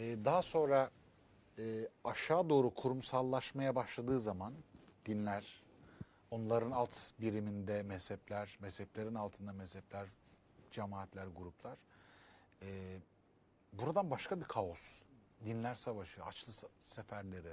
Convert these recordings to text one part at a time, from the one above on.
Daha sonra aşağı doğru kurumsallaşmaya başladığı zaman dinler, onların alt biriminde mezhepler, mezheplerin altında mezhepler, cemaatler, gruplar. Buradan başka bir kaos, dinler savaşı, Haçlı seferleri,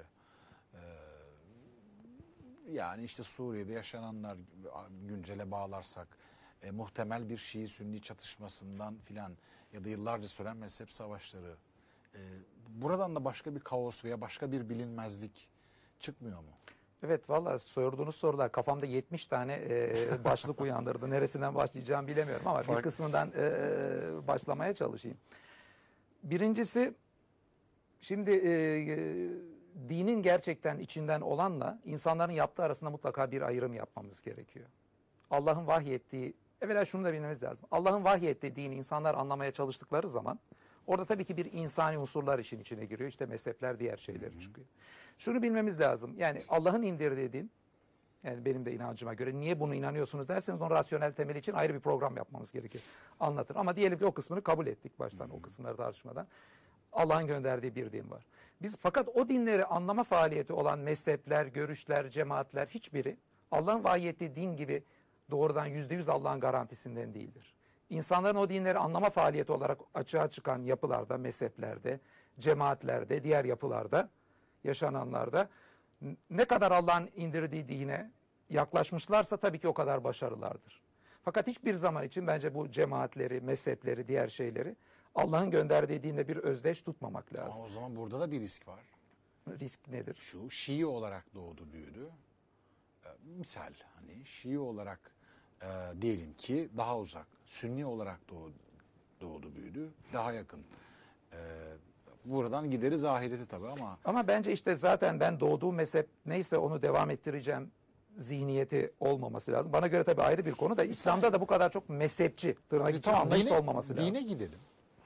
yani işte Suriye'de yaşananlar güncele bağlarsak, muhtemel bir Şii-Sünni çatışmasından filan ya da yıllarca süren mezhep savaşları, buradan da başka bir kaos veya başka bir bilinmezlik çıkmıyor mu? Evet, valla sorduğunuz sorular kafamda 70 tane başlık uyandırdı. Neresinden başlayacağımı bilemiyorum ama bir kısmından başlamaya çalışayım. Birincisi, şimdi dinin gerçekten içinden olanla insanların yaptığı arasında mutlaka bir ayrım yapmamız gerekiyor. Allah'ın vahyettiği, evvela şunu da bilmemiz lazım. Allah'ın vahyettiği dini insanlar anlamaya çalıştıkları zaman orada tabii ki bir insani unsurlar işin içine giriyor. İşte mezhepler, diğer şeyler çıkıyor. Şunu bilmemiz lazım. Yani Allah'ın indirdiği din, yani benim de inancıma göre, niye bunu inanıyorsunuz derseniz onun rasyonel temeli için ayrı bir program yapmamız gerekiyor. Anlatır. Ama diyelim ki o kısmını kabul ettik baştan, o kısımları tartışmadan. Allah'ın gönderdiği bir din var. Fakat o dinleri anlama faaliyeti olan mezhepler, görüşler, cemaatler hiçbiri Allah'ın vahyettiği din gibi doğrudan %100 Allah'ın garantisinden değildir. İnsanların o dinleri anlama faaliyeti olarak açığa çıkan yapılarda, mezheplerde, cemaatlerde, diğer yapılarda, yaşananlarda ne kadar Allah'ın indirdiği dine yaklaşmışlarsa tabii ki o kadar başarılardır. Fakat hiçbir zaman için bence bu cemaatleri, mezhepleri, diğer şeyleri Allah'ın gönderdiği dinle bir özdeş tutmamak lazım. Ama o zaman burada da bir risk var. Risk nedir? Şu Şii olarak doğdu büyüdü. Misal hani Şii olarak diyelim ki daha uzak. Sünni olarak doğdu büyüdü. Daha yakın. Buradan gideriz ahireti tabii ama. Ama bence işte zaten ben doğduğum mezhep neyse onu devam ettireceğim zihniyeti olmaması lazım. Bana göre tabii ayrı bir konu da İslam'da da bu kadar çok mezhepçi, tırnak içi anlayışlı olmaması lazım. Dine gidelim.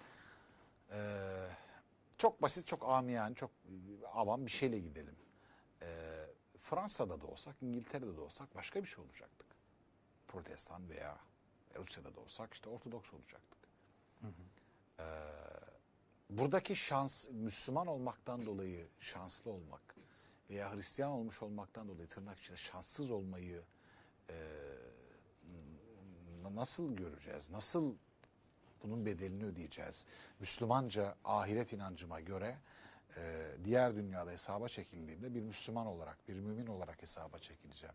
Çok basit, çok amiyen, çok avam bir şeyle gidelim. Fransa'da da olsak, İngiltere'de de olsak başka bir şey olacaktık. Protestan veya Rusya'da da olsak işte Ortodoks olacaktık. Buradaki şans, Müslüman olmaktan dolayı şanslı olmak veya Hristiyan olmuş olmaktan dolayı tırnak içinde şanssız olmayı nasıl göreceğiz? Nasıl bunun bedelini ödeyeceğiz? Müslümanca ahiret inancıma göre diğer dünyada hesaba çekildiğimde bir Müslüman olarak, bir mümin olarak hesaba çekileceğim.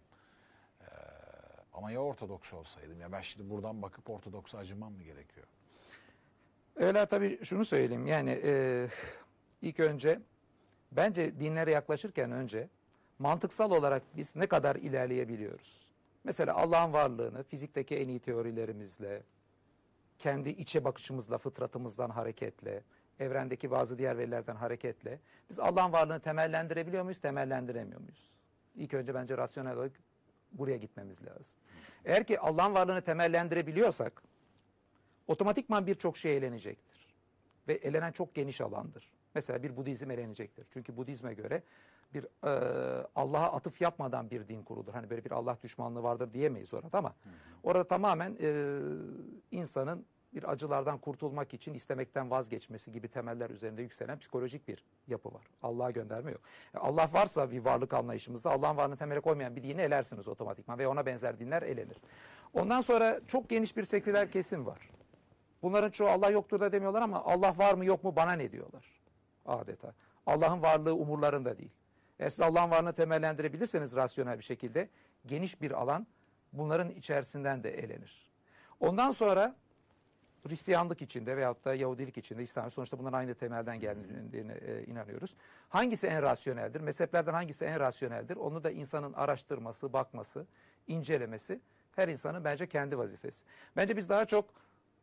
Ama ya Ortodoks olsaydım, ya ben şimdi buradan bakıp Ortodoks'a acımam mı gerekiyor? Öyle tabii şunu söyleyeyim, yani ilk önce bence dinlere yaklaşırken önce mantıksal olarak biz ne kadar ilerleyebiliyoruz? Mesela Allah'ın varlığını fizikteki en iyi teorilerimizle, kendi içe bakışımızla, fıtratımızdan hareketle, evrendeki bazı diğer verilerden hareketle biz Allah'ın varlığını temellendirebiliyor muyuz, temellendiremiyor muyuz? İlk önce bence rasyonel olarak buraya gitmemiz lazım. Eğer ki Allah'ın varlığını temellendirebiliyorsak otomatikman birçok şey elenecektir. Ve elenen çok geniş alandır. Mesela bir Budizm elenecektir. Çünkü Budizme göre bir Allah'a atıf yapmadan bir din kurulur. Hani böyle bir Allah düşmanlığı vardır diyemeyiz orada ama orada tamamen insanın bir acılardan kurtulmak için istemekten vazgeçmesi gibi temeller üzerinde yükselen psikolojik bir yapı var. Allah'a gönderme yok. Allah varsa bir varlık anlayışımızda Allah'ın varlığını temele koymayan bir dini elersiniz otomatikman ve ona benzer dinler elenir. Ondan sonra çok geniş bir seküler kesim var. Bunların çoğu Allah yoktur da demiyorlar ama Allah var mı yok mu bana ne diyorlar adeta. Allah'ın varlığı umurlarında değil. Eğer siz Allah'ın varlığını temellendirebilirseniz rasyonel bir şekilde geniş bir alan bunların içerisinden de elenir. Ondan sonra Hristiyanlık içinde veyahut da Yahudilik içinde, İslam sonuçta bunların aynı temelden geldiğine inanıyoruz. Hangisi en rasyoneldir? Mezheplerden hangisi en rasyoneldir? Onu da insanın araştırması, bakması, incelemesi her insanın bence kendi vazifesi. Bence biz daha çok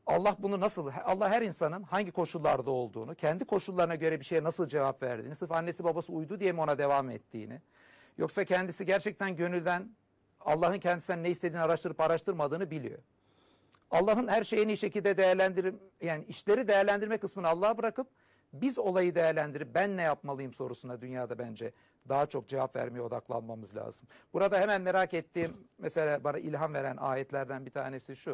Allah her insanın hangi koşullarda olduğunu, kendi koşullarına göre bir şeye nasıl cevap verdiğini, sırf annesi babası uydu diye mi ona devam ettiğini, yoksa kendisi gerçekten gönülden Allah'ın kendisinden ne istediğini araştırıp araştırmadığını biliyor. Allah'ın her şeyi en iyi şekilde yani işleri değerlendirme kısmını Allah'a bırakıp biz olayı değerlendirip ben ne yapmalıyım sorusuna dünyada bence daha çok cevap vermeye odaklanmamız lazım. Burada hemen merak ettiğim, mesela bana ilham veren ayetlerden bir tanesi şu.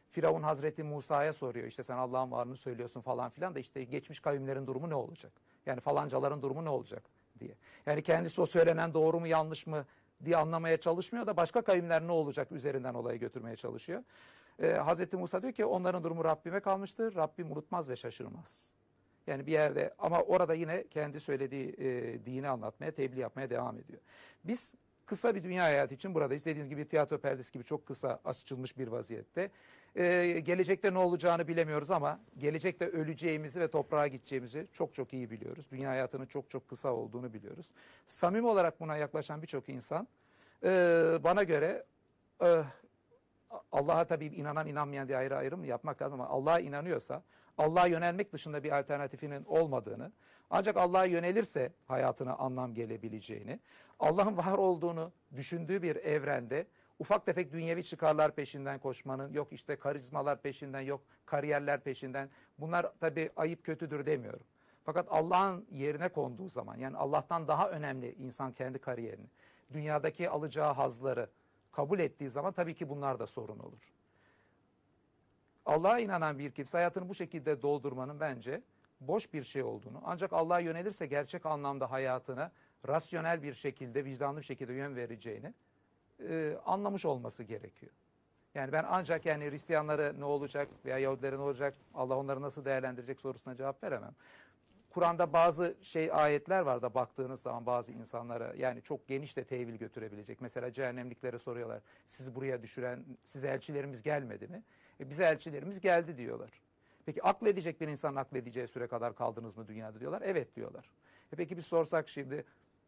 Firavun Hazreti Musa'ya soruyor, işte sen Allah'ın varlığını söylüyorsun falan filan da işte geçmiş kavimlerin durumu ne olacak? Yani falancaların durumu ne olacak diye. Yani kendisi o söylenen doğru mu yanlış mı diye anlamaya çalışmıyor da başka kavimler ne olacak üzerinden olayı götürmeye çalışıyor. Hazreti Musa diyor ki onların durumu Rabbime kalmıştır. Rabbim unutmaz ve şaşırmaz. Yani bir yerde ama orada yine kendi söylediği dini anlatmaya, tebliğ yapmaya devam ediyor. Biz kısa bir dünya hayatı için buradayız. Dediğiniz gibi tiyatro perdesi gibi çok kısa açılmış bir vaziyette. Gelecekte ne olacağını bilemiyoruz ama gelecekte öleceğimizi ve toprağa gideceğimizi çok çok iyi biliyoruz. Dünya hayatının çok çok kısa olduğunu biliyoruz. Samimi olarak buna yaklaşan birçok insan bana göre Allah'a tabii inanan inanmayan diye ayrı ayrım yapmak lazım ama Allah'a inanıyorsa Allah'a yönelmek dışında bir alternatifinin olmadığını, ancak Allah'a yönelirse hayatına anlam gelebileceğini, Allah'ın var olduğunu düşündüğü bir evrende ufak tefek dünyevi çıkarlar peşinden koşmanın, yok işte karizmalar peşinden, yok kariyerler peşinden, bunlar tabii ayıp kötüdür demiyorum. Fakat Allah'ın yerine konduğu zaman, yani Allah'tan daha önemli insan kendi kariyerini, dünyadaki alacağı hazları kabul ettiği zaman tabii ki bunlar da sorun olur. Allah'a inanan bir kimse hayatını bu şekilde doldurmanın bence boş bir şey olduğunu, ancak Allah'a yönelirse gerçek anlamda hayatına rasyonel bir şekilde, vicdanlı bir şekilde yön vereceğini anlamış olması gerekiyor. Yani ben ancak yani Hristiyanları ne olacak veya Yahudileri ne olacak, Allah onları nasıl değerlendirecek sorusuna cevap veremem. Kur'an'da bazı ayetler var da baktığınız zaman bazı insanlara yani çok geniş de tevil götürebilecek. Mesela cehennemliklere soruyorlar. Sizi buraya düşüren, size elçilerimiz gelmedi mi? Bize elçilerimiz geldi diyorlar. Peki akledecek bir insanın akledeceği süre kadar kaldınız mı dünyada diyorlar. Evet diyorlar. Peki biz sorsak şimdi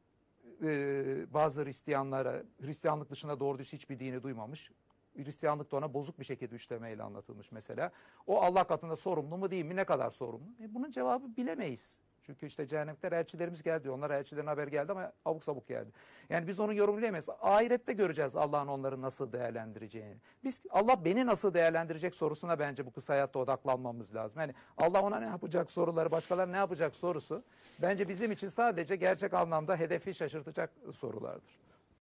bazı Hristiyanlara, Hristiyanlık dışında doğru düz hiçbir dini duymamış. Hristiyanlık da ona bozuk bir şekilde üçlemeyle anlatılmış mesela. O Allah katında sorumlu mu değil mi? Ne kadar sorumlu? Bunun cevabı bilemeyiz. Çünkü işte cehennemlikler elçilerimiz geldi. Onlara elçilerin haber geldi ama abuk sabuk geldi. Yani biz onu yorumlayamayız. Ahirette göreceğiz Allah'ın onları nasıl değerlendireceğini. Biz Allah beni nasıl değerlendirecek sorusuna bence bu kısa hayatta odaklanmamız lazım. Yani Allah ona ne yapacak soruları, başkaları ne yapacak sorusu bence bizim için sadece gerçek anlamda hedefi şaşırtacak sorulardır.